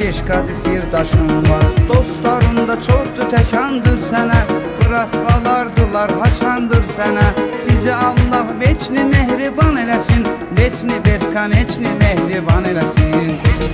Peşkadi sirdaşım var. Dostlarım da çoxdur təkandır sənə, Fıratvalardılar haçandır sənə. Sizi Allah veçni mehriban eləsin, Veçni beskan eçni mehriban eləsin.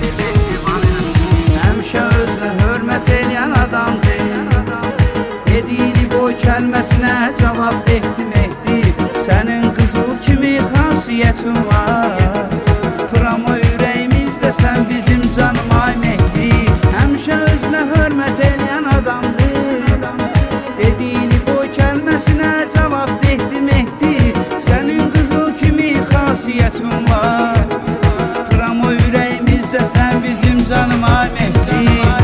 Həmişə özünə hörmət eləyən adamdır, Edili boy kəlməsinə cavab ehdi Mehdi. Sənin qızıl kimi xasiyyətin var, Pramo ürəyimizdə sən bizim canım ay Mehdi. Həmişə özünə hörmət eləyən adamdır, Edili boy kəlməsinə cavab ehdi Mehdi. Sənin qızıl kimi xasiyyətin var, Pramo ürəyimizdə sən bizim canım ay Mehdi.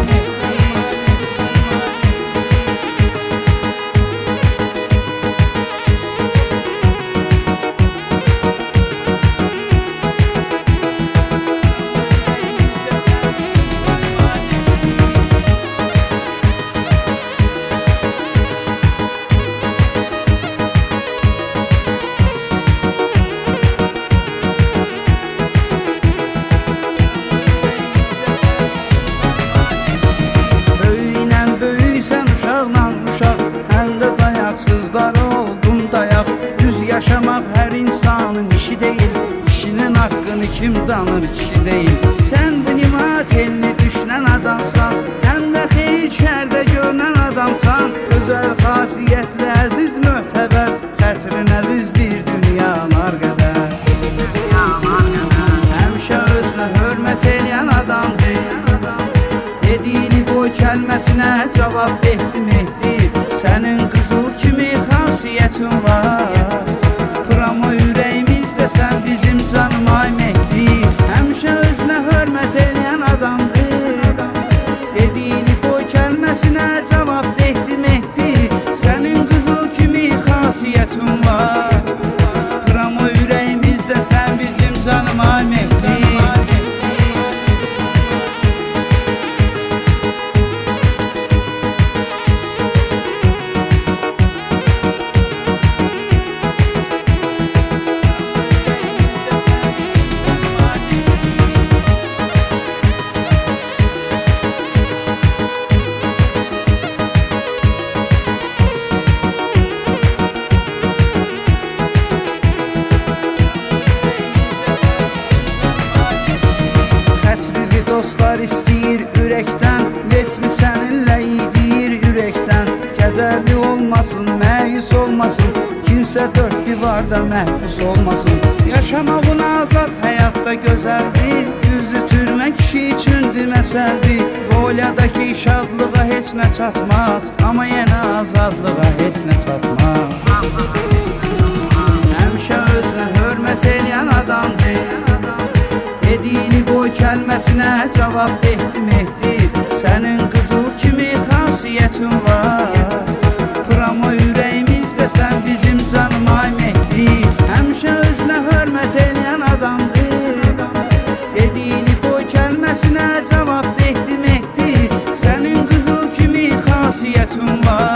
Həm də dayaqsızlar oldum dayaq. Düz yaşamaq hər insanın işi deyil, İşinin haqqını kim danır kişi deyil. Sən bu nimat elini düşünən adamsan, Həm də xeyir şərdə görünən adamsan. Gözəl xasiyyətli əziz möhtəbər, Xətrin əzizdir dünyalar qədər. Həmişə özünə hörmət eləyən adamdır, Edili boy kəlməsinə cavab ehdi Mehdi. Sənin qızıl kimi xasiyyətin var, Pramo ürəyimizdə sən bizim canım ay Mehdi. Həmişə özünə hörmət eləyən adamdır, Edili boy kəlməsinə cavab ehdi Mehdi. Sənin qızıl kimi xasiyyətin var, Pramo ürəyimizdə sən bizim canım ay Mehdi. Dostlar istəyir ürəkdən, Veçni səninlə idir ürəkdən. Kədərli olmasın, məyus olmasın, Kimsə dörd divarda məhbus olmasın. Yaşamağın azad həyatda gözəldir, Düzü türmə kişi üçündür məsəldir. Volyadakı şadlığa heç nə çatmaz, Amma yenə azadlığa heç nə çatmaz. Həmişə özünə hörmət eləyən adamdır, Edili boy kəlməsinə cavab ehdi Mehdi. Sənin qızıl kimi xasiyyətin var, Pramo ürəyimizdə sən bizim canım ay Mehdi. Həmişə özünə hörmət eləyən adamdır, Edili boy kəlməsinə cavab ehdi Mehdi. Sənin qızıl kimi xasiyyətin var,